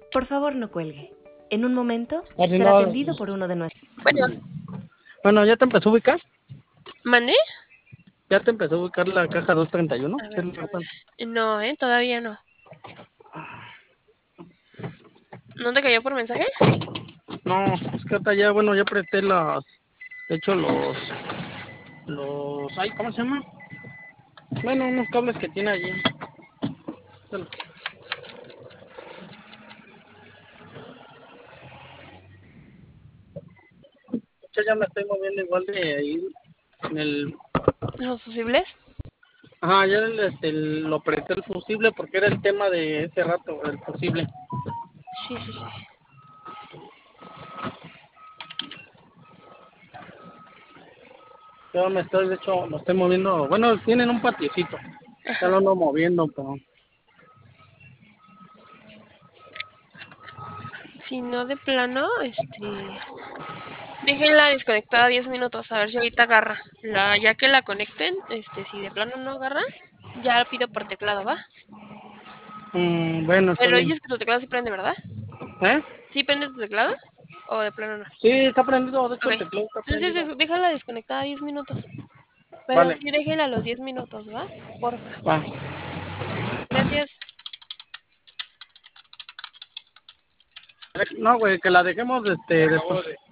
Por favor, no cuelgue. En un momento Así será no. atendido por uno de nuestros. Bueno, ¿ya te empezó a ubicar? ¿Mandé? ¿Ya te empezó a ubicar la caja 231? A ver, no, todavía no. ¿No te cayó por mensaje? No, es que ahorita ya, bueno, ya apreté las... De hecho, ay, ¿cómo se llama? Bueno, unos cables que tiene allí. Bueno. Yo ya me estoy moviendo igual de ahí en el... ¿Los fusibles? Ajá, ya lo apreté el fusible porque era el tema de ese rato, el fusible. Sí. Yo me estoy, de hecho, me estoy moviendo. Bueno, tienen un patiecito. Ya lo ando moviendo, pero... Si no, de plano, déjenla desconectada 10 minutos, a ver si ahorita agarra. Ya que la conecten, si de plano no agarra, ya pido por teclado, ¿va? Bueno, está Pero bien. dices que tu teclado sí prende, ¿verdad? ¿Eh? ¿Sí prende tu teclado? ¿O de plano no? Sí, está prendido. De hecho, Ok. el teclado está Entonces prendido. déjala desconectada 10 minutos. Pero Vale. sí déjenla los 10 minutos, ¿va? Porfa. Va. Gracias. No, güey, que la dejemos después.